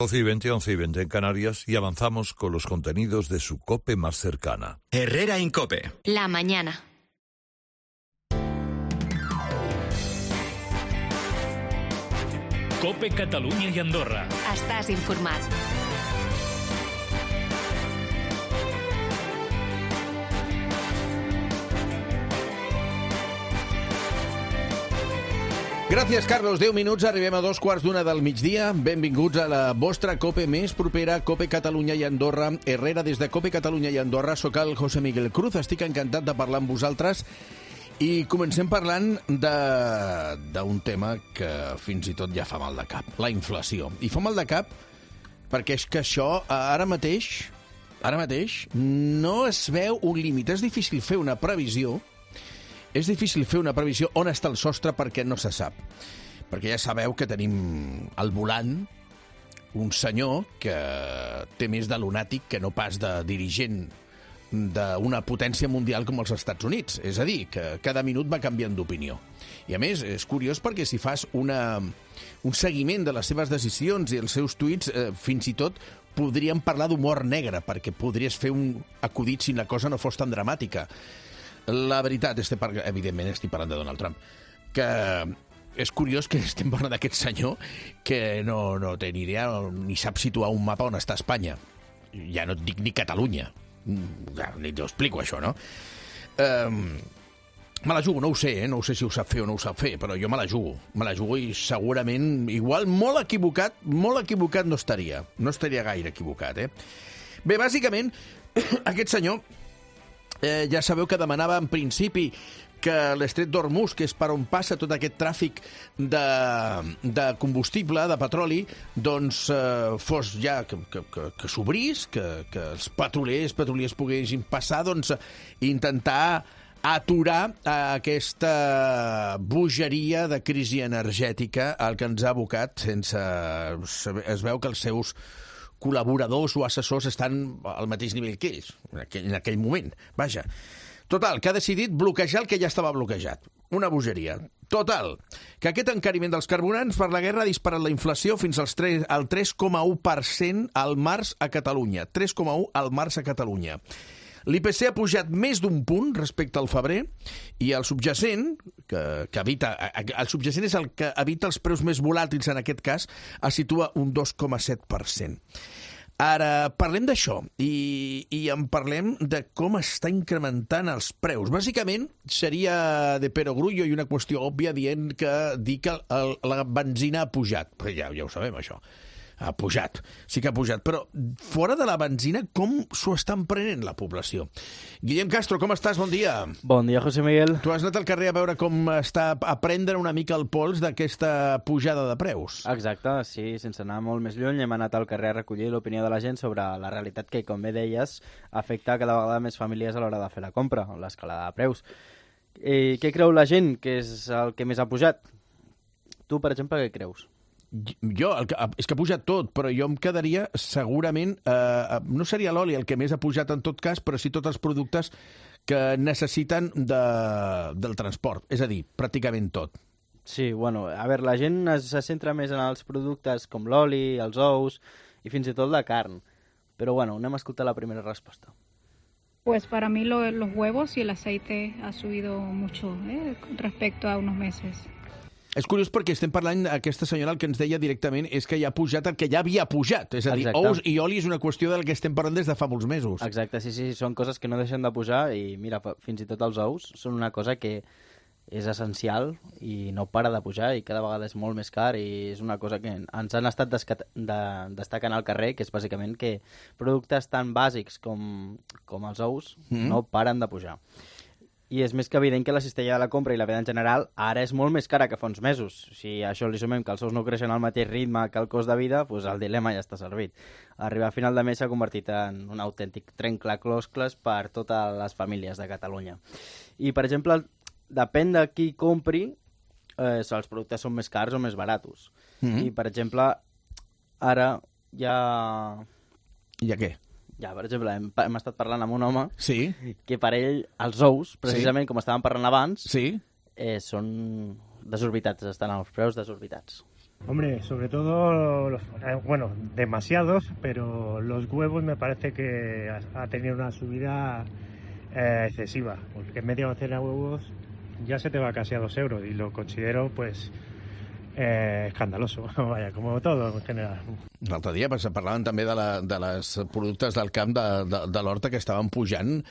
12:20, 11:20 en Canarias y avanzamos con los contenidos de su COPE más cercana. Herrera en COPE. La mañana. COPE Catalunya i Andorra. Estàs informat. Gràcies, Carlos. 10 minuts, arribem a 2:15 del migdia. Benvinguts a la vostra COPE més propera, COPE Catalunya i Andorra. Herrera, des de COPE Catalunya i Andorra. Soc el José Miguel Cruz. Estic encantat de parlar amb vosaltres. I comencem parlant d'un tema que fins i tot ja fa mal de cap, la inflació. I fa mal de cap perquè és que això ara mateix no es veu un límit. És difícil fer una previsió. És difícil fer una previsió on està el sostre perquè no se sap. Perquè ja sabeu que tenim al volant un senyor que té més de lunàtic que no pas de dirigent d'una potència mundial com els Estats Units. És a dir, que cada minut va canviant d'opinió. I a més, és curiós perquè si fas un seguiment de les seves decisions i els seus tuits, fins i tot podríem parlar d'humor negre, perquè podries fer un acudit si la cosa no fos tan dramàtica. La veritat, evidentment estic parlant de Donald Trump, que és curiós que estem parlant d'aquest senyor que no té ni idea ni sap situar un mapa on està Espanya. Ja no et dic ni Catalunya. Ni t'ho explico, això, no? Me la jugo, no ho sé, no ho sé si ho sap fer o no ho sap fer, però jo me la jugo i segurament, igual, molt equivocat no estaria gaire equivocat, Bé, bàsicament, aquest senyor ja sabeu que demanava en principi que l'estret d'Hormuz, que és per on passa tot aquest tràfic de combustible, de petroli, doncs fos ja que s'obrís, que els petroliers poguessin passar, doncs intentar aturar aquesta bogeria de crisi energètica al que ens ha abocat sense... Es veu que els seus col·laboradors o assessors estan al mateix nivell que ells, en aquell moment. Vaja. Total, que ha decidit bloquejar el que ja estava bloquejat. Una bogeria. Total, que aquest encariment dels carburants per la guerra ha disparat la inflació fins al 3,1% al març a Catalunya. 3,1% al març a Catalunya. L'IPC ha pujat més d'un punt respecte al febrer i el subjacent, el subjacent és el que evita els preus més volàtils en aquest cas, es situa un 2,7%. Ara, parlem d'això i en parlem de com està incrementant els preus. Bàsicament, seria de perogrullo i una qüestió òbvia dir que la benzina ha pujat. Però ja ho sabem, això. Ha pujat, sí que ha pujat. Però fora de la benzina, com s'ho estan prenent la població? Guillem Castro, com estàs? Bon dia. Bon dia, José Miguel. Tu has anat al carrer a veure com està a prendre una mica el pols d'aquesta pujada de preus. Exacte, sí, sense anar molt més lluny, hem anat al carrer a recollir l'opinió de la gent sobre la realitat que, com bé deies, afecta cada vegada més famílies a l'hora de fer la compra, l'escalada de preus. Què creu la gent que és el que més ha pujat? Tu, per exemple, què creus? És que ha pujat tot, però jo em quedaria segurament, no seria l'oli el que més ha pujat en tot cas, però sí tots els productes que necessiten del transport, és a dir, pràcticament tot. Sí, bueno, a veure, la gent se centra més en els productes com l'oli, els ous i fins i tot la carn, però bueno, anem a escoltar la primera resposta. Pues para mí los huevos y el aceite ha subido mucho respecto a unos meses. És curiós perquè estem parlant, aquesta senyora el que ens deia directament és que ja ha pujat el que ja havia pujat. És a dir, ous i oli és una qüestió del que estem parlant des de fa molts mesos. Exacte, sí, són coses que no deixen de pujar i mira, fins i tot els ous són una cosa que és essencial i no para de pujar i cada vegada és molt més car i és una cosa que ens han estat destacant al carrer, que és bàsicament que productes tan bàsics com els ous no paren de pujar. I és més que evident que la cistella de la compra i la vida en general ara és molt més cara que fa uns mesos. Si a això li sumem que els ous no creixen al mateix ritme que el cost de vida, doncs el dilema ja està servit. Arribar a final de mes s'ha convertit en un autèntic trencaclosques per totes les famílies de Catalunya. I, per exemple, depèn de qui compri, els productes són més cars o més baratos. I, per exemple, ara ja... Ja què? Ja, per exemple, hem estat parlant amb un home sí. que per ell els ous, precisament com estàvem parlant abans, sí. Són desorbitats, estan als preus desorbitats. Hombre, sobre todo, bueno, demasiados, pero los huevos me parece que ha tenido una subida excesiva, porque media docena de huevos ya se te va casi a 2 euros y lo considero, pues, escandaloso, vaya, como todo en general. L'altre dia parlaven també de les productes del camp de l'horta que estaven pujant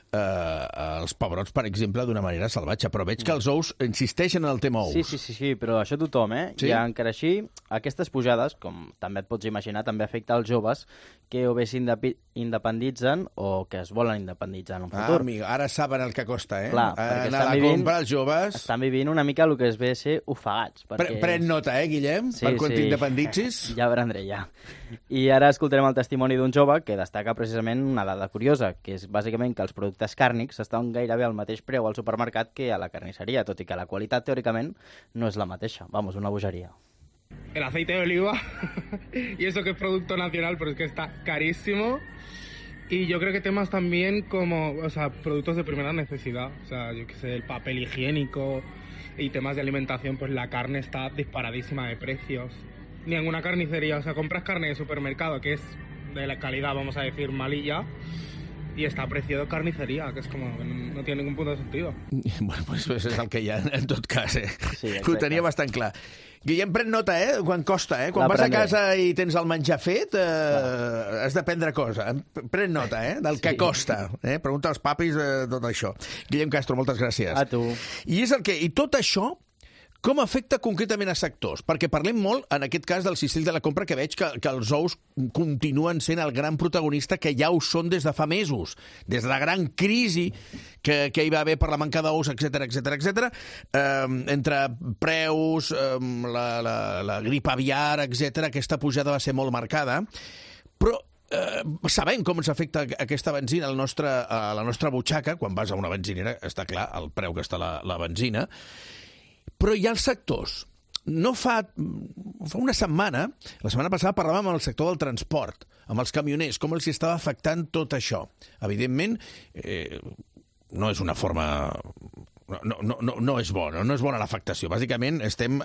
els pebrots, per exemple, d'una manera salvatge, però veig que els ous insisteixen en el tema ous. Sí, però això tothom, Sí? I encara així, aquestes pujades, com també et pots imaginar, també afecta els joves que o bé s'independitzen o que es volen independitzar en un futur. Amigo, ara saben el que costa, Clar, perquè anar a la compra, els joves... Estan vivint una mica el que es ve a ser ofegats. Pren nota, Guillem, per quan t'independitzis? Ja prendré, ja. I ara escoltarem el testimoni d'un jove que destaca precisament una dada curiosa, que és bàsicament que els productes càrnics estan gairebé al mateix preu al supermercat que a la carnisseria, tot i que la qualitat, teòricament, no és la mateixa. Vamos, una bogeria. El aceite de oliva, y eso que es producto nacional, pero es que está carísimo. Y yo creo que temas también como, o sea, productos de primera necesidad, o sea, yo qué sé, el papel higiénico y temas de alimentación, pues la carne está disparadísima de precios. Ni en una carnicería, o sea, compras carne de supermercado, que es de la calidad, vamos a decir, malilla, i està a precio de carniceria, que és com no té ningún punt de sentido. Bueno, pues és el que hi ha, en tot cas, Sí, ho tenia bastant clar. Guillem, pren nota, quan costa, Quan vas a casa i tens el menjar fet, has de prendre cosa. Pren nota, del que costa. Pregunta als papis tot això. Guillem Castro, moltes gràcies. A tu. I tot això, com afecta concretament a sectors? Perquè parlem molt, en aquest cas, del cistell de la compra, que veig que els ous continuen sent el gran protagonista, que ja ho són des de fa mesos. Des de la gran crisi que hi va haver per la manca d'ous, etc. Entre preus, la grip aviar, etc., aquesta pujada va ser molt marcada. Però sabem com ens afecta aquesta benzina a la nostra butxaca. Quan vas a una benzinera, està clar el preu que està la benzina. Però hi ha els sectors. No fa una setmana, la setmana passada, parlàvem amb el sector del transport, amb els camioners, com els estava afectant tot això. Evidentment, no és una forma... No és bona l'afectació. Bàsicament, estem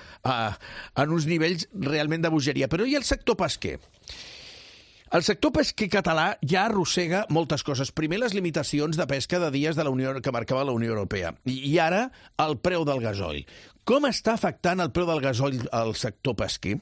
en uns nivells realment de bogeria. Però hi ha el sector pesquer. El sector pesquer català ja arrossega moltes coses. Primer, les limitacions de pesca de dies que marcava la Unió Europea. I ara, el preu del gasoil. Com està afectant el preu del gasoil al sector pesquer?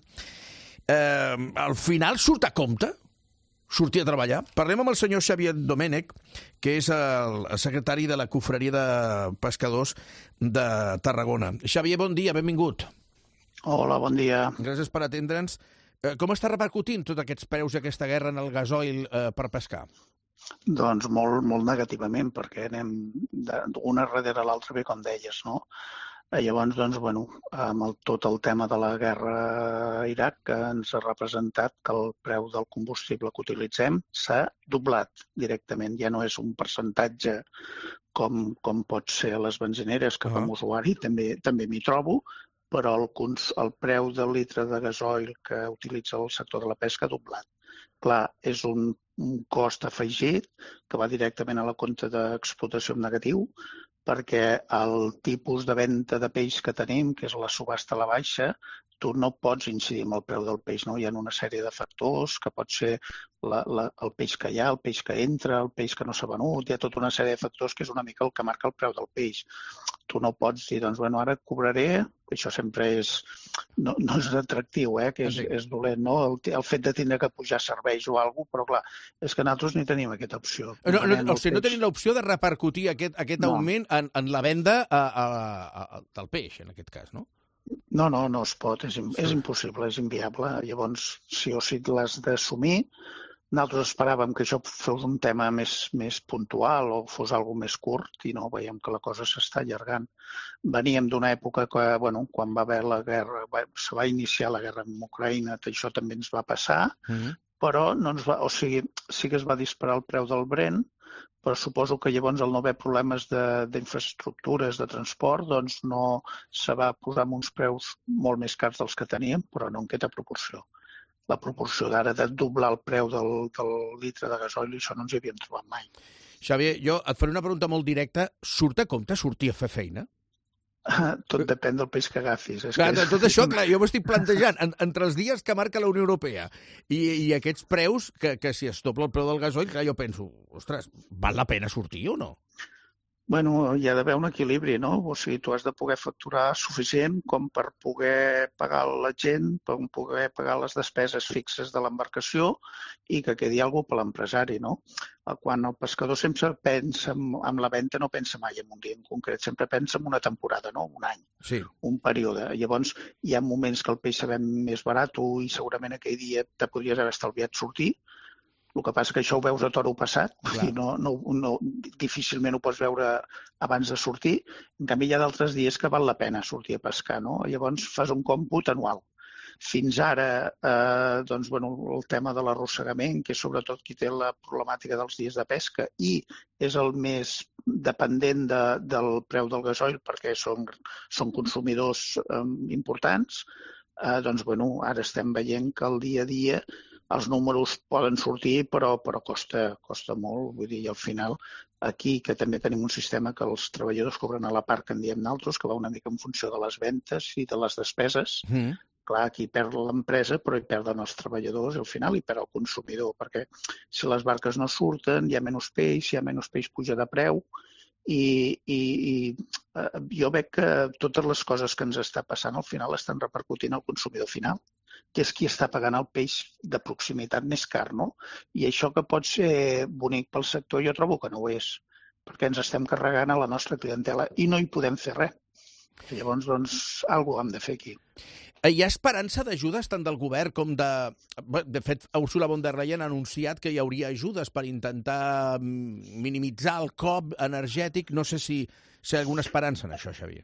Al final surt a compte sortir a treballar? Parlem amb el senyor Xavier Domènech, que és el secretari de la Confraria de Pescadors de Tarragona. Xavier, bon dia, benvingut. Hola, bon dia. Gràcies per atendre'ns. Com està repercutint tots aquests preus i aquesta guerra en el gasoil per pescar? Doncs molt negativament, perquè anem d'una darrere l'altra, bé com deies, no? Llavors, doncs, bueno, amb tot el tema de la guerra a Iraq, que ens ha representat que el preu del combustible que utilitzem s'ha doblat directament. Ja no és un percentatge com pot ser a les benzineres, que com a usuari també m'hi trobo, però el preu del litre de gasoil que utilitza el sector de la pesca ha doblat. Clar, és un cost afegit que va directament a la compte d'explotació en negatiu, perquè el tipus de venda de peix que tenim, que és la subhasta a la baixa, tu no pots incidir en el preu del peix, no? Hi ha una sèrie de factors, que pot ser el peix que hi ha, el peix que entra, el peix que no s'ha venut, hi ha tota una sèrie de factors que és una mica el que marca el preu del peix. Tu no pots dir, doncs, bueno, ara et cobraré, això sempre no és atractiu, que és dolent, no? El fet de tindre que pujar serveis o alguna cosa, però clar, és que nosaltres ni tenim aquesta opció. No tenim l'opció de repercutir aquest augment en la venda del peix, en aquest cas, no? No es pot, és impossible, és inviable. Llavors, sí o sí l'has d'assumir. Nosaltres esperàvem que això fos un tema més puntual o fos alguna més curt i no, veiem que la cosa s'està allargant. Veníem d'una època que, bueno, quan va haver la guerra, se va iniciar la guerra amb Ucraïna, això també ens va passar, però sí que es va disparar el preu del Brent, però suposo que llavors al no haver problemes d'infraestructures, de transport, doncs no se va posar amb uns preus molt més cars dels que teníem, però no en aquesta proporció. La proporció d'ara de doblar el preu del litre de gasoil, això no ens hi havíem trobat mai. Xavier, jo et faré una pregunta molt directa. Surt a compte sortir a fer feina? Tot depèn del peix que agafis. Clar, tot això, clar, jo m'ho estic plantejant. Entre els dies que marca la Unió Europea i aquests preus, que si es dobla el preu del gasoil, clar, jo penso, ostres, val la pena sortir o no? Bueno, hi ha d'haver un equilibri, no? O sigui, tu has de poder facturar suficient com per poder pagar la gent, per poder pagar les despeses fixes de l'embarcació i que quedi alguna cosa per l'empresari, no? Quan el pescador sempre pensa en la venda, no pensa mai en un dia en concret, sempre pensa en una temporada, no? Un any, sí. Un període. Llavors, hi ha moments que el peix sabem més barat i segurament aquell dia te podries haver estalviat sortir. El que passa que això ho veus a toro passat, i difícilment ho pots veure abans de sortir. En canvi, hi ha d'altres dies que val la pena sortir a pescar, no? Llavors fas un còmput anual. Fins ara, doncs, bueno, el tema de l'arrossegament, que és sobretot qui té la problemàtica dels dies de pesca i és el més dependent del preu del gasoil perquè són consumidors importants, doncs, bueno, ara estem veient que el dia a dia els números poden sortir, però costa molt. Vull dir, al final, aquí, que també tenim un sistema que els treballadors cobren a la part que en diem naltros, que va una mica en funció de les ventes i de les despeses. Clar, aquí perd l'empresa, però hi perden els treballadors i al final hi perd el consumidor, perquè si les barques no surten, hi ha menys peix puja de preu, i jo veig que totes les coses que ens està passant al final estan repercutint al consumidor final, que és qui està pagant el peix de proximitat més car, no? I això que pot ser bonic pel sector, jo trobo que no ho és, perquè ens estem carregant a la nostra clientela i no hi podem fer res. Llavors, doncs, alguna cosa hem de fer aquí. Hi ha esperança d'ajudes tant del govern com de... De fet, Ursula von der Leyen ha anunciat que hi hauria ajudes per intentar minimitzar el cop energètic. No sé si hi ha alguna esperança en això, Xavier.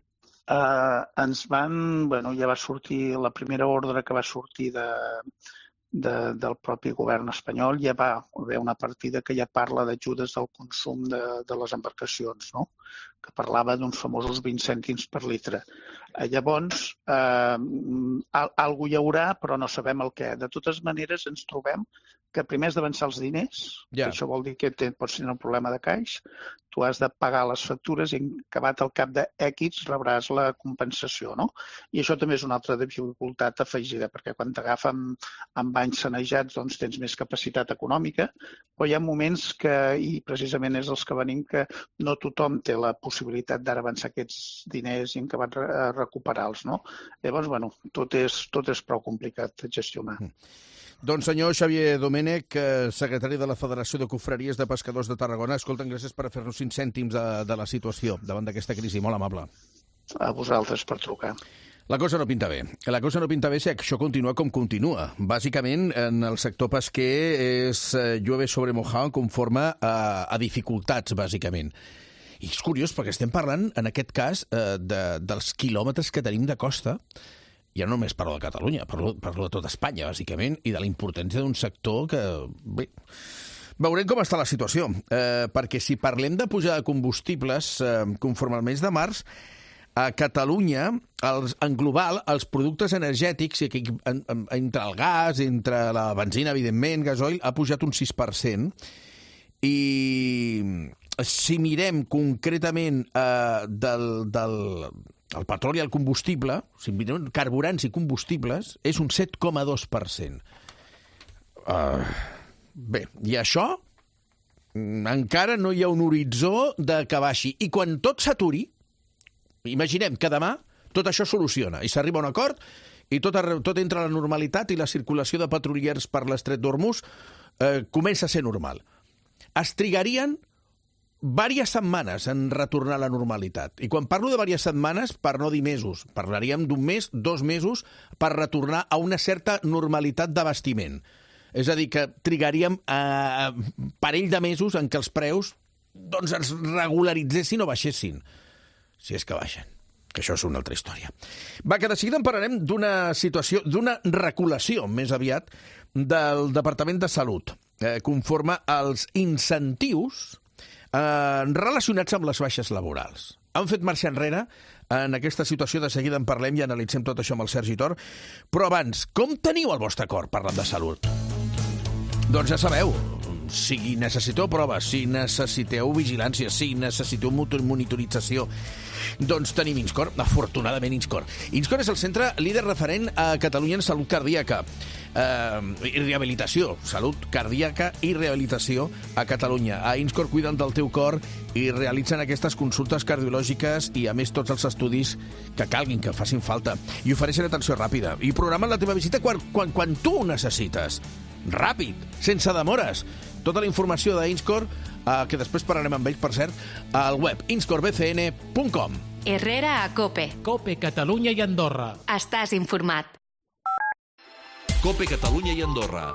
Bueno, ja va sortir la primera ordre que va sortir del propi govern espanyol, ja va haver una partida que ja parla d'ajudes del consum de les embarcacions, no? Que parlava d'uns famosos 20 cèntims per litre. Llavors, alguna hi haurà, però no sabem el què. De totes maneres, ens trobem que primer has d'avançar els diners, que això vol dir que pots tenir un problema de caix, tu has de pagar les factures i acabat al cap de X rebràs la compensació, no? I això també és una altra dificultat afegida, perquè quan t'agafen amb anys sanejats doncs tens més capacitat econòmica, però hi ha moments que, i precisament és els que venim, que no tothom té la possibilitat d'ara avançar aquests diners i acabar recuperar-los, no? Llavors, bueno, tot és prou complicat de gestionar. Doncs senyor Xavier Domènech, secretari de la Federació de Confraries de Pescadors de Tarragona, escolta'm, gràcies per fer-nos 5 cèntims de la situació davant d'aquesta crisi. Molt amable. A vosaltres per trucar. La cosa no pinta bé. La cosa no pinta bé si això continua com continua. Bàsicament, en el sector pesquer és llueve sobre mojado conforme a dificultats, bàsicament. I és curiós perquè estem parlant, en aquest cas, dels quilòmetres que tenim de costa. Ja no només parlo de Catalunya, parlo de tot Espanya, bàsicament, i de la importància d'un sector que... Bé, veurem com està la situació, perquè si parlem de pujada de combustibles, conforme al mes de març, a Catalunya, en global, els productes energètics, entre el gas, entre la benzina, evidentment, gasoil, ha pujat un 6%, i si mirem concretament el petroli i el combustible, si mirem carburants i combustibles, és un 7,2%. Bé, i això encara no hi ha un horitzó de que baixi. I quan tot s'aturi, imaginem que demà tot això soluciona i s'arriba a un acord i tot entra a la normalitat i la circulació de petroliers per l'estret d'Hormuz comença a ser normal. Es trigarien diverses setmanes en retornar a la normalitat. I quan parlo de diverses setmanes, per no dir mesos, parlaríem d'un mes, 2 mesos, per retornar a una certa normalitat d'abastiment. És a dir, que trigaríem parell de mesos en què els preus doncs, es regularitzessin o baixessin. Si és que baixen, que això és una altra història. Va, que de seguida en parlarem d'una situació, d'una reculació, més aviat, del Departament de Salut, conforme als incentius relacionats amb les baixes laborals. Han fet marxa enrere en aquesta situació, de seguida en parlem i analitzem tot això amb el Sergi Tor, però abans, com teniu el vostre acord parlant de salut? Doncs ja sabeu, Si necessiteu proves, si necessiteu vigilància, si necessiteu monitorització, doncs tenim Inscor, afortunadament Inscor. Inscor és el centre líder referent a Catalunya en salut cardíaca i rehabilitació. Salut cardíaca i rehabilitació a Catalunya. A Inscor cuiden del teu cor i realitzen aquestes consultes cardiològiques i, a més, tots els estudis que calguin, que facin falta. I ofereixen atenció ràpida. I programen la teva visita quan tu ho necessites. Ràpid, sense demores. Tota la informació d'Inscor, que després parlarem amb ells, per cert, al web inscorbcn.com. Herrera a COPE. COPE, Catalunya i Andorra. Estàs informat. COPE Catalunya y Andorra.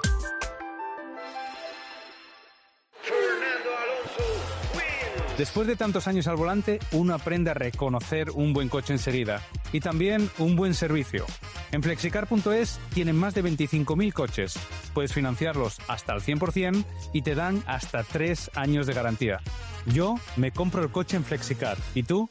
Después de tantos años al volante, uno aprende a reconocer un buen coche enseguida y también un buen servicio. En Flexicar.es tienen más de 25.000 coches. Puedes financiarlos hasta al 100% y te dan hasta 3 años de garantía. Yo me compro el coche en Flexicar. ¿Y tú?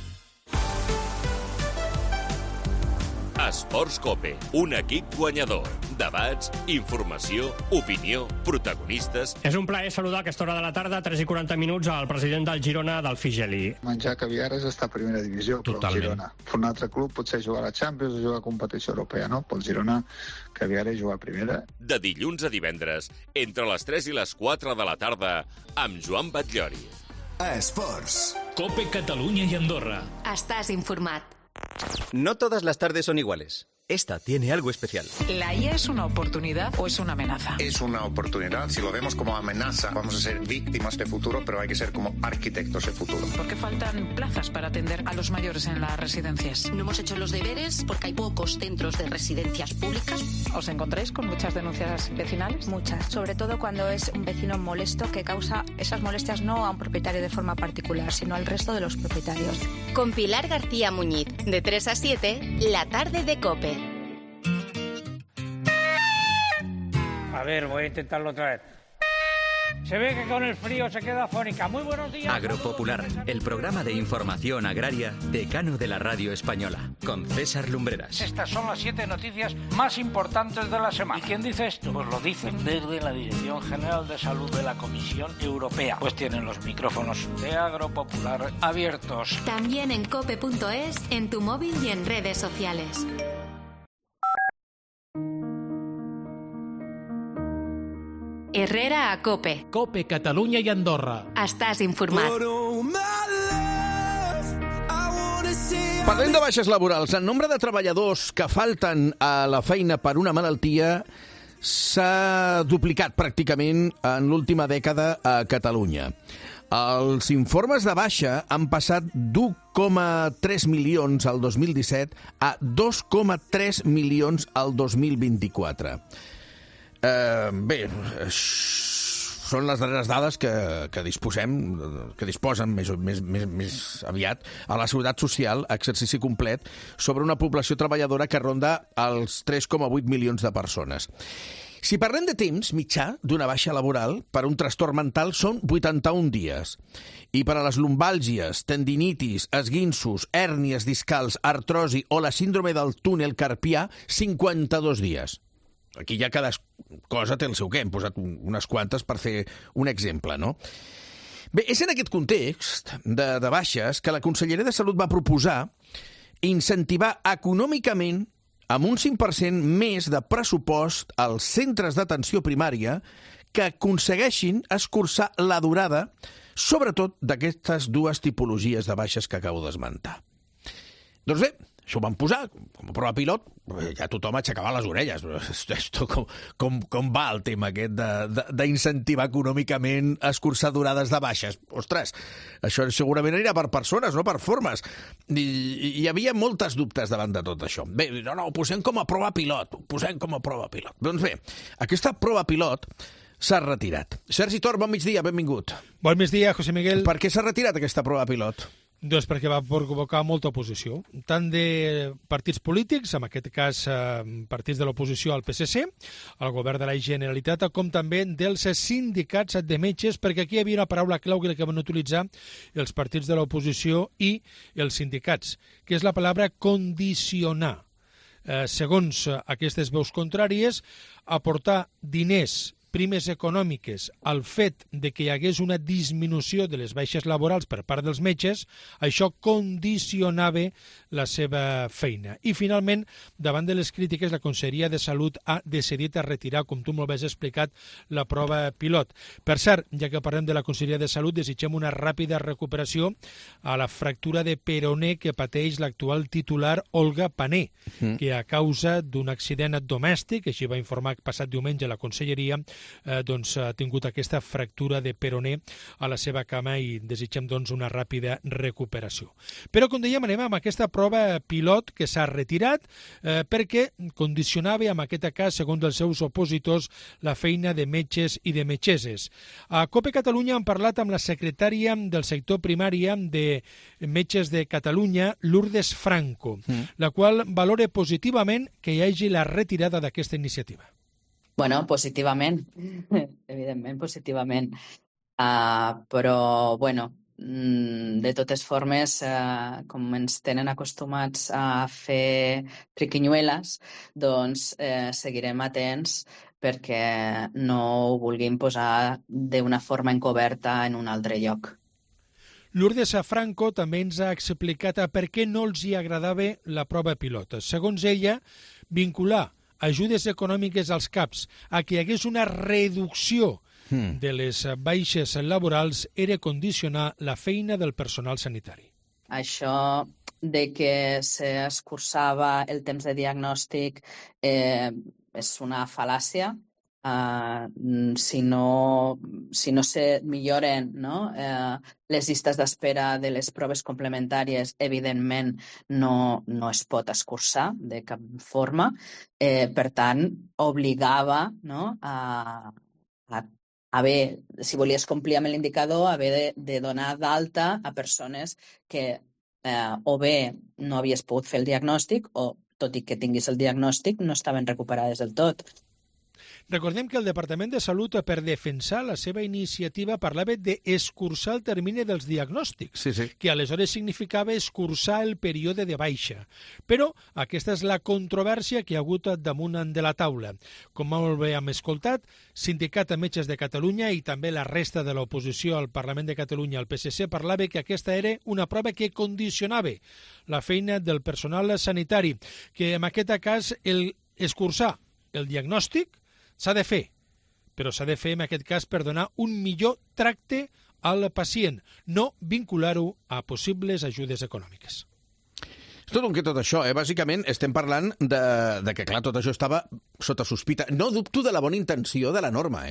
Esports COPE, un equip guanyador. Debats, informació, opinió, protagonistes... És un plaer saludar a aquesta hora de la tarda, 3:40, al president del Girona, Delfí Geli. Menjar caviar és estar a primera divisió, però el Girona. Per un altre club potser jugar a la Champions o jugar a competició europea, no? Pel Girona, caviar és jugar a primera. De dilluns a divendres, entre les 3 i les 4 de la tarda, amb Joan Batllori. Esports. COPE Catalunya y Andorra. Estás informat. No todas las tardes son iguales. Esta tiene algo especial. ¿La IA es una oportunidad o es una amenaza? Es una oportunidad. Si lo vemos como amenaza, vamos a ser víctimas de futuro, pero hay que ser como arquitectos de futuro. ¿Por qué faltan plazas para atender a los mayores en las residencias? No hemos hecho los deberes porque hay pocos centros de residencias públicas. ¿Os encontráis con muchas denuncias vecinales? Muchas, sobre todo cuando es un vecino molesto que causa esas molestias no a un propietario de forma particular, sino al resto de los propietarios. Con Pilar García Muñiz, de 3 a 7, la tarde de COPE. A ver, voy a intentarlo otra vez. Se ve que con el frío se queda afónica. Muy buenos días. Agropopular, el programa de información agraria decano de la radio española, con César Lumbreras. Estas son las 7 noticias más importantes de la semana. ¿Y quién dice esto? Pues lo dicen desde la Dirección General de Salud de la Comisión Europea. Pues tienen los micrófonos de Agropopular abiertos. También en cope.es, en tu móvil y en redes sociales. Herrera a COPE. COPE, Catalunya i Andorra. Estàs informat. Parlem de baixes laborals. El nombre de treballadors que falten a la feina per una malaltia s'ha duplicat pràcticament en l'última dècada a Catalunya. Els informes de baixa han passat d'1,3 milions al 2017 a 2,3 milions al 2024. Bé, són les darreres dades que disposen més aviat a la Seguretat Social, exercici complet, sobre una població treballadora que ronda els 3,8 milions de persones. Si parlem de temps mitjà d'una baixa laboral per un trastorn mental són 81 dies. I per a les lumbàlgies, tendinitis, esguinços, hèrnies discals, artrosi o la síndrome del túnel carpià, 52 dies. Aquí ja cada cosa té el seu què. Hem posat unes quantes per fer un exemple, no? Bé, és en aquest context de baixes que la Conselleria de Salut va proposar incentivar econòmicament amb un 5% més de pressupost als centres d'atenció primària que aconsegueixin escurçar la durada, sobretot d'aquestes dues tipologies de baixes que acabo d'esmentar. Doncs bé, això ho van posar com a prova pilot, ja tothom aixecava les orelles. Com va el tema aquest d'incentivar econòmicament escurçar durades de baixes? Ostres, això segurament anirà per persones, no per formes. I hi havia moltes dubtes davant de tot això. Bé, no, ho posem com a prova pilot, Doncs bé, aquesta prova pilot s'ha retirat. Sergi Tor, bon migdia, benvingut. Bon migdia, José Miguel. Per què s'ha retirat aquesta prova pilot? Doncs perquè va provocar molta oposició, tant de partits polítics, en aquest cas partits de l'oposició al PSC, al govern de la Generalitat, com també dels sindicats de metges, perquè aquí hi havia una paraula clau que van utilitzar els partits de l'oposició i els sindicats, que és la paraula condicionar. Segons aquestes veus contràries, aportar diners primes econòmiques al fet de que hi hagués una disminució de les baixes laborals per part dels metges, això condicionava la seva feina. I finalment, davant de les crítiques, la Conselleria de Salut ha decidit a retirar, com tu molt bé has explicat, la prova pilot. Per cert, ja que parlem de la Conselleria de Salut, desitgem una ràpida recuperació a la fractura de peroné que pateix l'actual titular Olga Pané, que a causa d'un accident domèstic, així va informar passat diumenge la Conselleria, doncs ha tingut aquesta fractura de peroné a la seva cama i desitgem doncs una ràpida recuperació. Però, com dèiem, anem amb aquesta prova pilot que s'ha retirat perquè condicionava, en aquest cas, segons els seus opositors, la feina de metges i de metgesses. A COPE Catalunya hem parlat amb la secretària del sector primari de Metges de Catalunya, Lourdes Franco, la qual valora positivament que hi hagi la retirada d'aquesta iniciativa. Bueno, positivament, evidentment positivament, però, bueno, de totes formes, com ens tenen acostumats a fer triquinyueles, doncs seguirem atents perquè no ho vulguin posar d'una forma encoberta en un altre lloc. Lourdes Franco també ens ha explicat per què no els hi agradava la prova pilot. Segons ella, vincular ajudes econòmiques als CAPs a que hi hagués una reducció de les baixes laborals era condicionar la feina del personal sanitari. Això de que s'escurçava el temps de diagnòstic és una fal·làcia. Si no se milloren les llistes d'espera de les proves complementàries, evidentment no es pot escurçar de cap forma. Per tant, obligava a haver, si volies complir amb l'indicador, haver de donar d'alta a persones que o bé no havies pogut fer el diagnòstic o, tot i que tinguis el diagnòstic, no estaven recuperades del tot. Recordem que el Departament de Salut, per defensar la seva iniciativa, parlava d'escurçar el termini dels diagnòstics, que aleshores significava escurçar el període de baixa. Però aquesta és la controvèrsia que hi ha hagut damunt de la taula. Com molt bé hem escoltat, Sindicat de Metges de Catalunya i també la resta de l'oposició al Parlament de Catalunya, el PSC, parlava que aquesta era una prova que condicionava la feina del personal sanitari, que en aquest cas escurçar el diagnòstic s'ha de fer, però s'ha de fer en aquest cas per donar un millor tracte al pacient, no vincular-ho a possibles ajudes econòmiques. És tot un que tot això, Bàsicament estem parlant de que, clar, tot això estava sota sospita. No dubto de la bona intenció de la norma,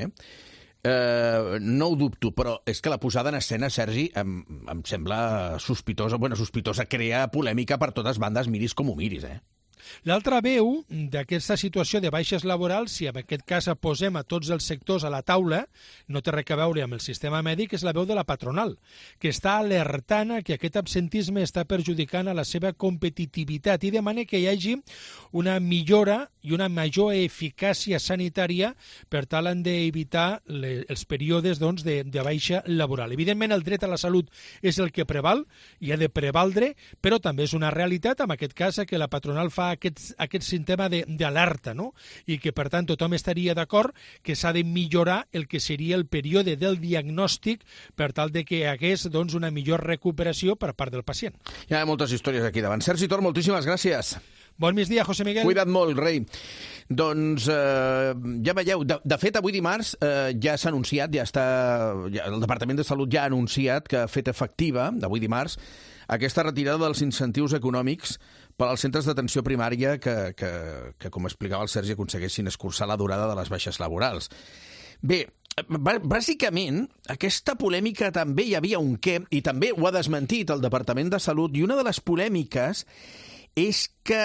no ho dubto, però és que la posada en escena, Sergi, em sembla sospitosa. Bueno, sospitosa, crea polèmica per totes bandes, miris com ho miris, L'altra veu d'aquesta situació de baixes laborals, si en aquest cas posem a tots els sectors a la taula, no té res a veure amb el sistema mèdic, és la veu de la patronal, que està alertant que aquest absentisme està perjudicant a la seva competitivitat i demana que hi hagi una millora i una major eficàcia sanitària per tal d'evitar els períodes de baixa laboral. Evidentment, el dret a la salut és el que preval i ha de prevaldre, però també és una realitat, en aquest cas, que la patronal fa aquest sistema d'alerta, no? I que, per tant, tothom estaria d'acord que s'ha de millorar el que seria el període del diagnòstic per tal de que hi hagués una millor recuperació per part del pacient. Hi ha moltes històries aquí davant. Sergi Tor, moltíssimes gràcies. Bon migdia, José Miguel. Cuida't molt, rei. Doncs ja veieu, de fet, avui dimarts ja s'ha anunciat, el Departament de Salut ja ha anunciat que ha fet efectiva, avui dimarts, aquesta retirada dels incentius econòmics per als centres d'atenció primària que, com explicava el Sergi, aconseguessin escurçar la durada de les baixes laborals. Bé, bàsicament, aquesta polèmica també hi havia un què, i també ho ha desmentit el Departament de Salut, i una de les polèmiques és que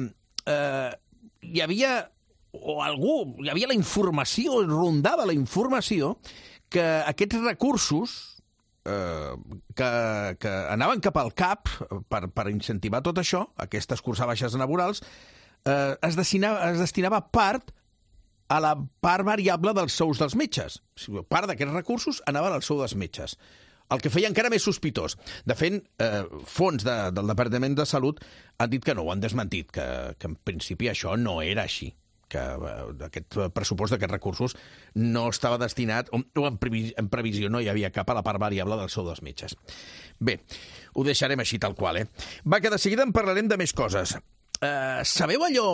hi havia la informació, rondava la informació, que aquests recursos que anaven cap al CAP per incentivar tot això, aquesta escurçar baixes laborals, es destinava part a la part variable dels sous dels metges. Part d'aquests recursos anaven al sou dels metges. El que feia encara més sospitós. De fet, fons del Departament de Salut han dit que no, ho han desmentit, que en principi això no era així, que aquest pressupost d'aquests recursos no estava destinat, o en previsió no hi havia cap a la part variable del sou dels metges. Bé, ho deixarem així tal qual, Va, que de seguida en parlarem de més coses. Sabeu allò...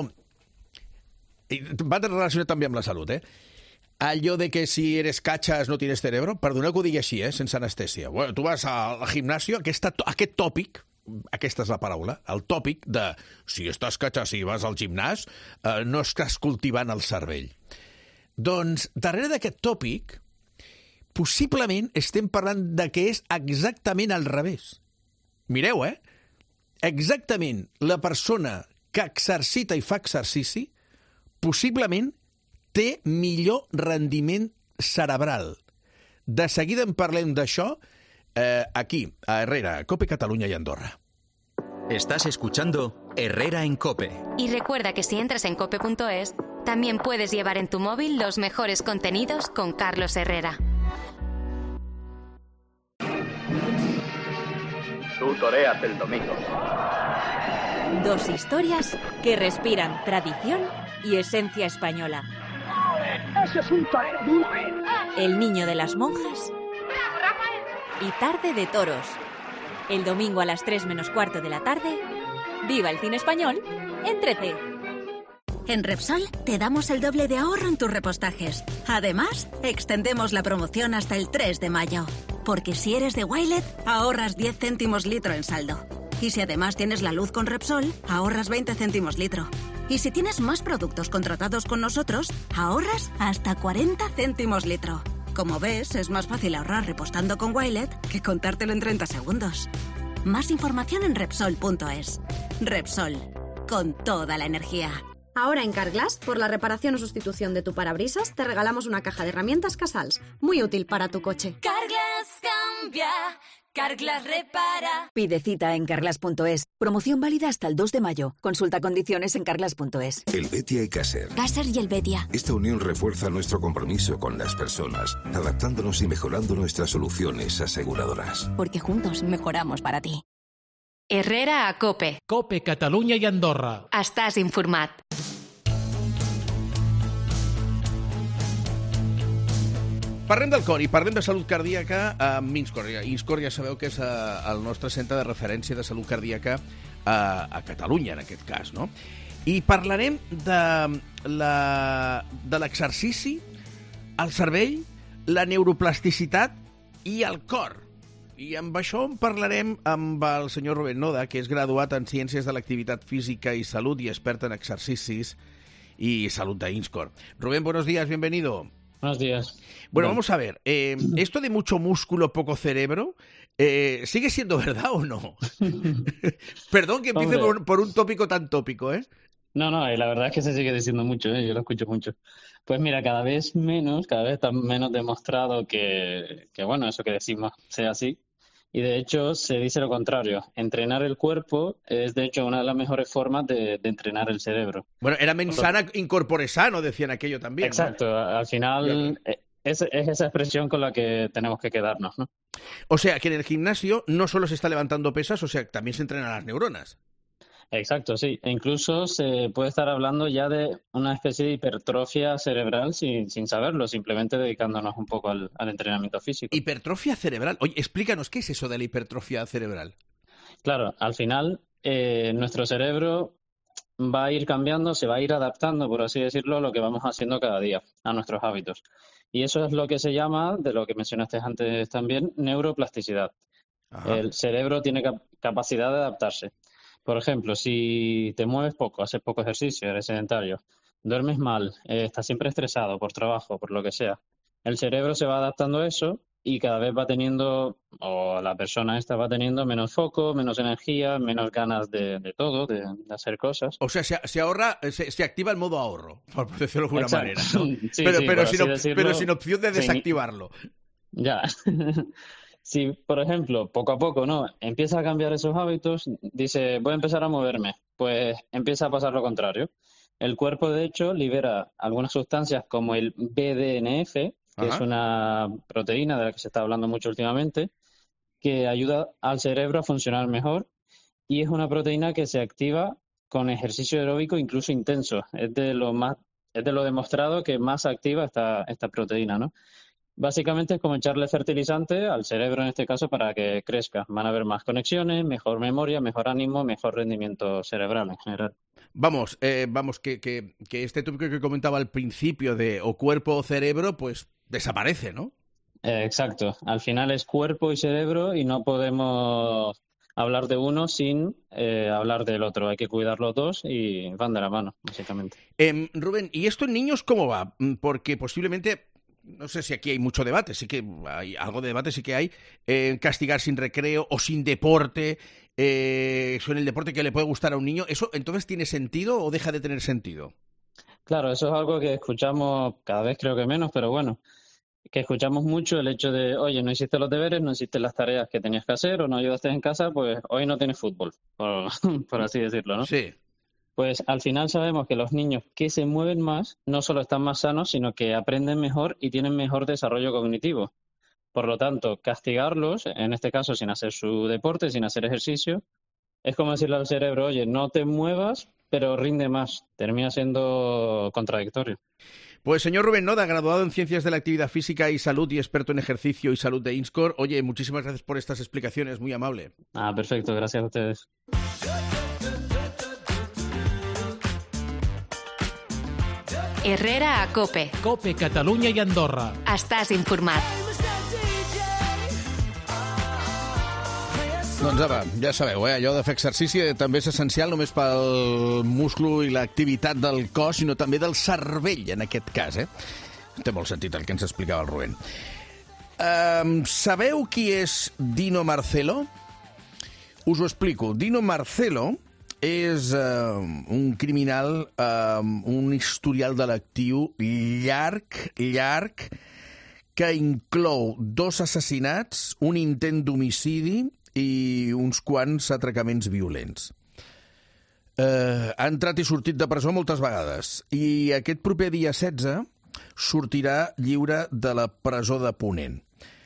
Va relacionat també amb la salut, allò de que si eres cachas no tienes cerebro, perdoneu que ho digui així, sense anestèsia. Bueno, tu vas al gimnasio, aquest tòpic, aquesta és la paraula, el tòpic de si estàs cachas i vas al gimnàs, no estàs cultivant el cervell. Doncs, darrere d'aquest tòpic, possiblement estem parlant de que és exactament al revés. Mireu, exactament la persona que exercita i fa exercici possiblement té millor rendiment cerebral. De seguida en parlem d'això aquí, a Herrera, Cope, Catalunya y Andorra. Estás escuchando Herrera en Cope. Y recuerda que si entras en cope.es, también puedes llevar en tu móvil los mejores contenidos con Carlos Herrera. Tú toreas el domingo. Dos historias que respiran tradición y esencia española. ¡Ese es un torero muy bueno! El niño de las monjas y Tarde de Toros. El domingo a las 3:45 de la tarde, viva el cine español en 13. En Repsol te damos el doble de ahorro en tus repostajes. Además, extendemos la promoción hasta el 3 de mayo. Porque si eres de Wilet, ahorras 10 céntimos litro en saldo. Y si además tienes la luz con Repsol, ahorras 20 céntimos litro. Y si tienes más productos contratados con nosotros, ahorras hasta 40 céntimos litro. Como ves, es más fácil ahorrar repostando con Wilet que contártelo en 30 segundos. Más información en Repsol.es. Repsol, con toda la energía. Ahora en Carglass, por la reparación o sustitución de tu parabrisas, te regalamos una caja de herramientas Casals, muy útil para tu coche. Carglass cambia, Carglass repara. Pide cita en Carglass.es. Promoción válida hasta el 2 de mayo. Consulta condiciones en Carglass.es. Helvetia y Caser. Caser y Helvetia. Esta unión refuerza nuestro compromiso con las personas, adaptándonos y mejorando nuestras soluciones aseguradoras. Porque juntos mejoramos para ti. Herrera a Cope. Cope, Catalunya i Andorra. Estàs informat. Parlem del cor i parlem de salut cardíaca amb Inscor. Inscor ja sabeu que és el nostre centre de referència de salut cardíaca a Catalunya, en aquest cas, no? I parlarem de l'exercici, el cervell, la neuroplasticitat i el cor. I amb això en parlarem amb el senyor Rubén Noda, que és graduat en Ciències de l'Activitat Física y Salud y expert en ejercicios y salud de Inscor. Rubén, buenos días, bienvenido. Buenos días. Bueno, vamos a ver, esto de mucho músculo, poco cerebro, ¿sigue siendo verdad o no? Perdón que empiece por un tópico tan tópico, ¿eh? No, la verdad es que se sigue diciendo mucho, yo lo escucho mucho. Pues mira, cada vez está menos demostrado que bueno, eso que decimos sea así. Y de hecho se dice lo contrario. Entrenar el cuerpo es de hecho una de las mejores formas de entrenar el cerebro. Bueno, era mens sana incorpore sano, decían aquello también. Exacto, ¿no? Al final es esa expresión con la que tenemos que quedarnos, ¿no? O sea, que en el gimnasio no solo se está levantando pesas, o sea, también se entrenan las neuronas. Exacto, sí. E incluso se puede estar hablando ya de una especie de hipertrofia cerebral sin saberlo, simplemente dedicándonos un poco al entrenamiento físico. Hipertrofia cerebral. Oye, explícanos, ¿qué es eso de la hipertrofia cerebral? Claro, al final nuestro cerebro va a ir cambiando, se va a ir adaptando, por así decirlo, a lo que vamos haciendo cada día, a nuestros hábitos. Y eso es lo que se llama, de lo que mencionaste antes también, neuroplasticidad. Ajá. El cerebro tiene capacidad de adaptarse. Por ejemplo, si te mueves poco, haces poco ejercicio, eres sedentario, duermes mal, estás siempre estresado por trabajo, por lo que sea, el cerebro se va adaptando a eso y cada vez va teniendo, o la persona esta va teniendo menos foco, menos energía, menos ganas de todo, de hacer cosas. O sea, se ahorra, se activa el modo ahorro, por decirlo de alguna manera, ¿no? Sí, pero sin opción de desactivarlo. Ya. Si, por ejemplo, poco a poco, ¿no? Empieza a cambiar esos hábitos, dice, voy a empezar a moverme, pues empieza a pasar lo contrario. El cuerpo, de hecho, libera algunas sustancias como el BDNF, que es una proteína de la que se está hablando mucho últimamente, que ayuda al cerebro a funcionar mejor y es una proteína que se activa con ejercicio aeróbico incluso intenso. Es de lo más es de lo demostrado que más activa esta proteína, ¿no? Básicamente es como echarle fertilizante al cerebro en este caso para que crezca. Van a haber más conexiones, mejor memoria, mejor ánimo, mejor rendimiento cerebral en general. Vamos, que este tópico que comentaba al principio de o cuerpo o cerebro, pues desaparece, ¿no? Exacto. Al final es cuerpo y cerebro y no podemos hablar de uno sin hablar del otro. Hay que cuidar los dos y van de la mano, básicamente. Rubén, ¿y esto en niños cómo va? Porque posiblemente... No sé si aquí hay mucho debate, sí que hay algo de debate, sí que hay. Castigar sin recreo o sin deporte, son el deporte que le puede gustar a un niño. ¿Eso entonces tiene sentido o deja de tener sentido? Claro, eso es algo que escuchamos cada vez creo que menos, pero bueno, que escuchamos mucho el hecho de, oye, no hiciste los deberes, no hiciste las tareas que tenías que hacer o no ayudaste en casa, pues hoy no tienes fútbol, por así decirlo, ¿no? Sí. Pues al final sabemos que los niños que se mueven más no solo están más sanos, sino que aprenden mejor y tienen mejor desarrollo cognitivo. Por lo tanto, castigarlos, en este caso sin hacer su deporte, sin hacer ejercicio, es como decirle al cerebro, oye, no te muevas, pero rinde más. Termina siendo contradictorio. Pues señor Rubén Noda, graduado en Ciencias de la Actividad Física y Salud y experto en ejercicio y salud de INSCOR. Oye, muchísimas gracias por estas explicaciones, muy amable. Perfecto, gracias a ustedes. Herrera a Cope. Cope, Catalunya i Andorra. Estàs informat. Doncs apa, ja sabeu, allò de fer exercici també és essencial només pel musclo i l'activitat del cos, sinó també del cervell, en aquest cas. Té molt sentit el que ens explicava el Rubén. Sabeu qui és Dino Marcelo? Us ho explico. Dino Marcelo és un criminal amb un historial delictiu llarg, que inclou 2 assassinats, un intent d'homicidi i uns quants atracaments violents. Ha entrat i sortit de presó moltes vegades i aquest proper dia 16 sortirà lliure de la presó de Ponent.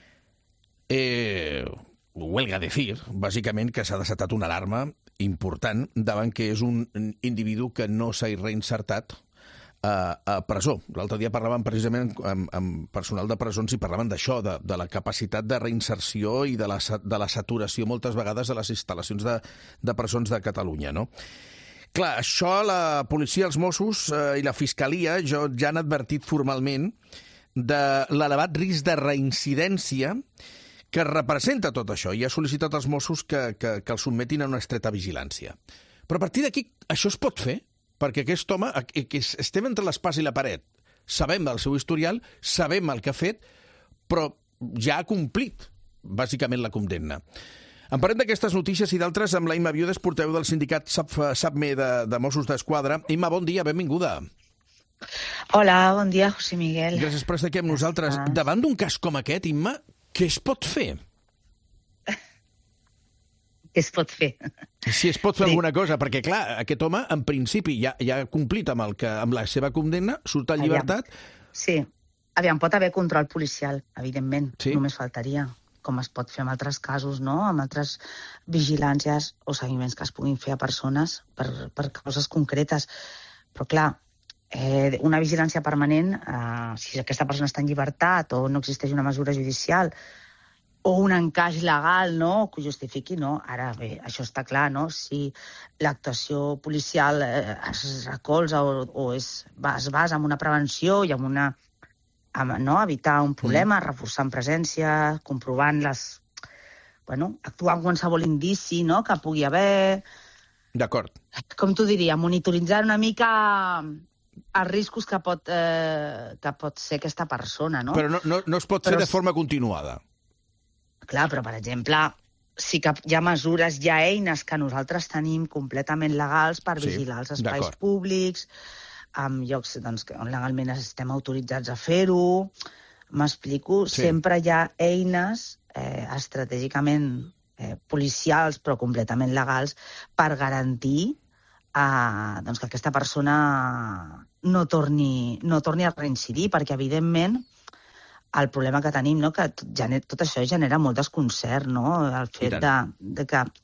Huelga decir, bàsicament, que s'ha desatat una alarma important davant que és un individu que no s'ha reinsertat a presó. L'altre dia parlaven precisament amb personal de presons i parlaven d'això, de la capacitat de reinserció i de la saturació moltes vegades de les instal·lacions de presons de Catalunya, no? Clar, això la policia, els Mossos i la Fiscalia ja han advertit formalment de l'elevat risc de reincidència que representa tot això i ha sol·licitat als Mossos que el sotmetin a una estreta vigilància. Però a partir d'aquí això es pot fer? Perquè aquest home, que estem entre l'espàs i la paret, sabem del seu historial, sabem el que ha fet, però ja ha complit, bàsicament, la condemna. En parlem d'aquestes notícies i d'altres amb la Imma Viudes, portaveu del sindicat SAPME de Mossos d'Esquadra. Imma, bon dia, benvinguda. Hola, bon dia, José Miguel. Gràcies per estar aquí amb nosaltres. Davant d'un cas com aquest, Imma, què es pot fer? Què es pot fer? Si es pot fer alguna cosa, perquè, clar, aquest home, en principi, ja ha complit amb la seva condemna, surt en llibertat. Sí. Aviam, pot haver control policial, evidentment. Sí. Només faltaria, com es pot fer en altres casos, no? Amb altres vigilàncies o seguiments que es puguin fer a persones per causes concretes. Però, clar, una vigilància permanent, si aquesta persona està en llibertat o no existeix una mesura judicial o un encaix legal, no?, que ho justifiqui, no? Ara, bé, això està clar, no? Si l'actuació policial es recolza o es basa en una prevenció i en una... no? Evitar un problema, reforçant presència, comprovant les... actuar amb qualsevol indici, no?, que pugui haver... D'acord. Com t'ho diria, monitoritzar una mica els riscos que pot ser aquesta persona, no? Però no es pot fer de forma continuada. Clar, però, per exemple, sí que hi ha mesures, hi ha eines que nosaltres tenim completament legals per vigilar els espais públics, en llocs on legalment estem autoritzats a fer-ho. M'explico? Sempre hi ha eines estratègicament policials, però completament legals, per garantir que aquesta persona no torni a reincidir, perquè, evidentment, el problema que tenim, no?, que tot això genera molt desconcert, no?, el fet de que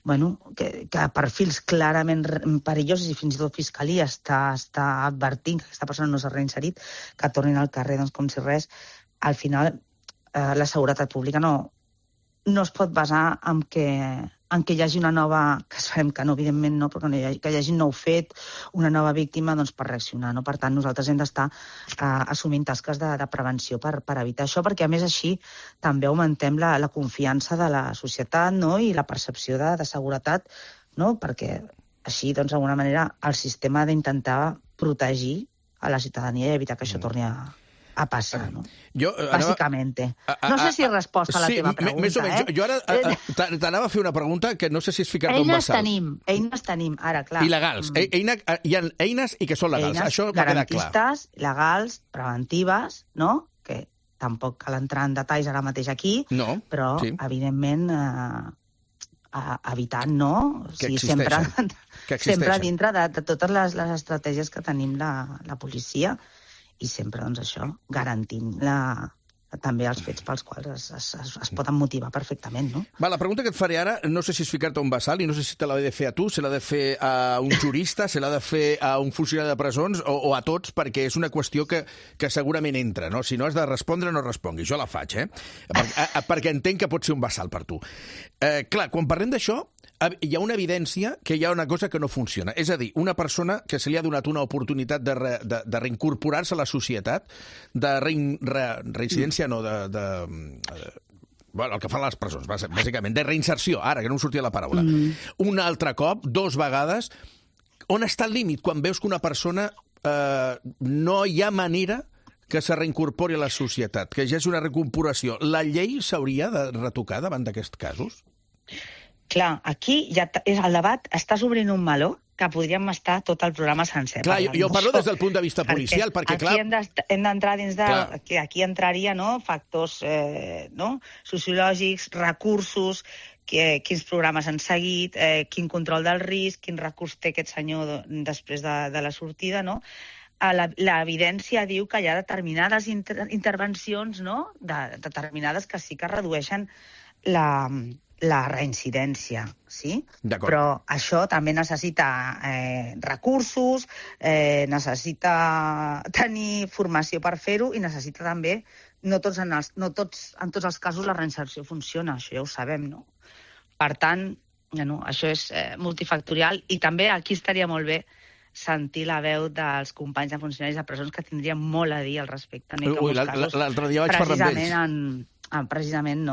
que perfils clarament perillosos i fins i tot Fiscalia està advertint que aquesta persona no s'ha reinserit, que tornin al carrer com si res. Al final, la seguretat pública no es pot basar en que hi hagi una nova, que esperem que no, evidentment no, però que hi hagi un nou fet, una nova víctima per reaccionar. Per tant, nosaltres hem d'estar assumint tasques de prevenció per evitar això, perquè a més així també augmentem la confiança de la societat i la percepció de seguretat, perquè així, d'alguna manera, el sistema ha d'intentar protegir a la ciutadania i evitar que això torni a passar, no? Bàsicament. No sé si és resposta a la teva pregunta, més o menys. Jo ara t'anava a fer una pregunta que no sé si és ficar-te un bassal. Eines tenim, ara, clar. Il·legals. Hi ha eines i que són legals. Això va quedar clar. Garantistes, legals, preventives, no? Que tampoc cal entrar en detalls ara mateix aquí, però, evidentment, evitant, no? Que existeixen. Sempre dintre de totes les estratègies que tenim la policia, i sempre, això, garantint també els fets pels quals es poden motivar perfectament, no? La pregunta que et faré ara, no sé si és ficar-te un bassal i no sé si te l'ha de fer a tu, se l'ha de fer a un jurista, se l'ha de fer a un funcionari de presons o a tots, perquè és una qüestió que segurament entra, no? Si no has de respondre, no responguis. Jo la faig, perquè entenc que pot ser un bassal per tu. Clar, quan parlem d'això, hi ha una evidència que hi ha una cosa que no funciona. És a dir, una persona que se li ha donat una oportunitat de reincorporar-se a la societat, de reincidència, no, el que fan les presons, bàsicament, de reinserció, ara, que no em sortia la paraula. Un altre cop, 2 vegades, on està el límit quan veus que una persona no hi ha manera que se reincorpori a la societat, que hi hagi una recomporació? La llei s'hauria de retocar davant d'aquests casos? Clar, aquí ja el debat estàs obrint un meló que podríem estar tot el programa sencer. Clar, jo parlo des del punt de vista policial, perquè clar... Aquí hem d'entrar dins de... Aquí entraria factors sociològics, recursos, quins programes han seguit, quin control del risc, quin recurs té aquest senyor després de la sortida, no? L'evidència diu que hi ha determinades intervencions, determinades que sí que redueixen la reincidència, sí? Però això també necessita recursos, necessita tenir formació per fer-ho i necessita també, en tots els casos la reinserció funciona, això ja ho sabem, no? Per tant, això és multifactorial i també aquí estaria molt bé sentir la veu dels companys de funcionaris de presons que tindrien molt a dir al respecte. L'altre dia vaig parlar amb ells. Precisament,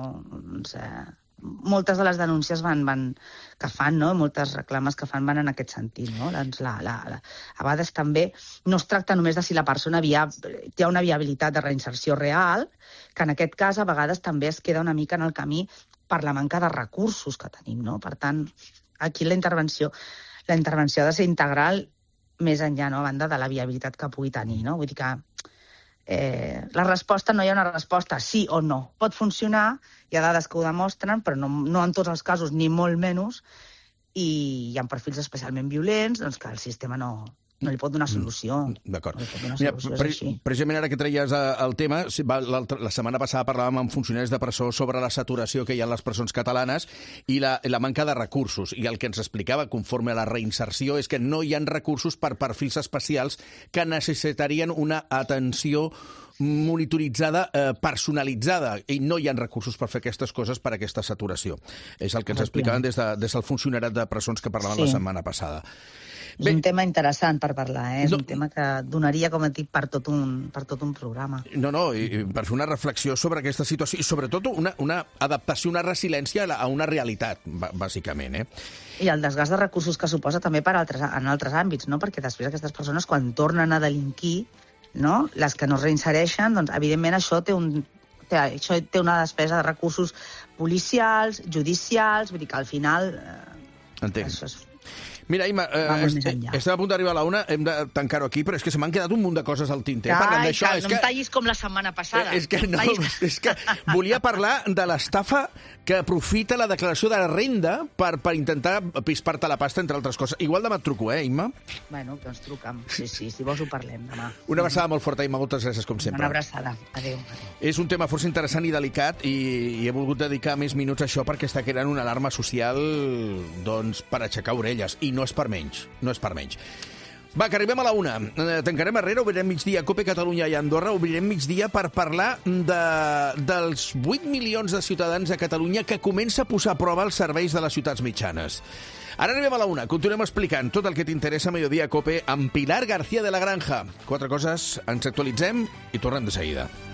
moltes de les denúncies que fan, moltes reclames que fan van en aquest sentit. A vegades també no es tracta només de si la persona hi ha una viabilitat de reinserció real, que en aquest cas a vegades també es queda una mica en el camí per la manca de recursos que tenim. Per tant, aquí la intervenció ha de ser integral més enllà, a banda de la viabilitat que pugui tenir. Vull dir que la resposta, no hi ha una resposta sí o no. Pot funcionar, hi ha dades que ho demostren, però no en tots els casos, ni molt menys, i hi ha perfils especialment violents que el sistema no li pot donar solució. D'acord. Precisament ara que treies el tema, la setmana passada parlàvem amb funcionaris de presó sobre la saturació que hi ha a les presons catalanes i la manca de recursos. I el que ens explicava, conforme a la reinserció, és que no hi ha recursos per perfils especials que necessitarien una atenció monitoritzada, personalitzada, i no hi ha recursos per fer aquestes coses per aquesta saturació. És el que ens explicaven des del funcionariat de presons que parlaven la setmana passada. És un tema interessant per parlar, és un tema que donaria, com et dic, per tot un programa. I per fer una reflexió sobre aquesta situació i sobretot una adaptació, una resiliència a una realitat, bàsicament. I el desgast de recursos que suposa també en altres àmbits, perquè després aquestes persones, quan tornen a delinquir, les que no es reinsereixen, doncs evidentment això té una despesa de recursos policials, judicials, vull dir que al final... Entenc. Mira, Imma, estem a punt d'arribar a la 1, hem de tancar-ho aquí, però és que se m'han quedat un munt de coses al tinter. No em tallis com la setmana passada. És que volia parlar de l'estafa que aprofita la declaració de renda per intentar pispar-te la pasta, entre altres coses. Igual demà et truco, Imma? Bueno, doncs truca'm. Sí, si vols ho parlem demà. Una abraçada molt forta, Imma. Moltes gràcies, com sempre. Una abraçada. Adéu. És un tema força interessant i delicat i he volgut dedicar més minuts a això perquè està creant una alarma social doncs, per aixecar orelles. I no és per menys. No és per menys. Va, que arribem a la 1. Tancarem Herrera, obrirem migdia Cope Catalunya i Andorra, obrirem migdia per parlar dels 8 milions de ciutadans a Catalunya que comença a posar a prova els serveis de les ciutats mitjanes. Ara arribem a la 1. Continuem explicant tot el que t'interessa a Mediodía Cope amb Pilar García de la Granja. 4 coses, ens actualitzem i tornem de seguida.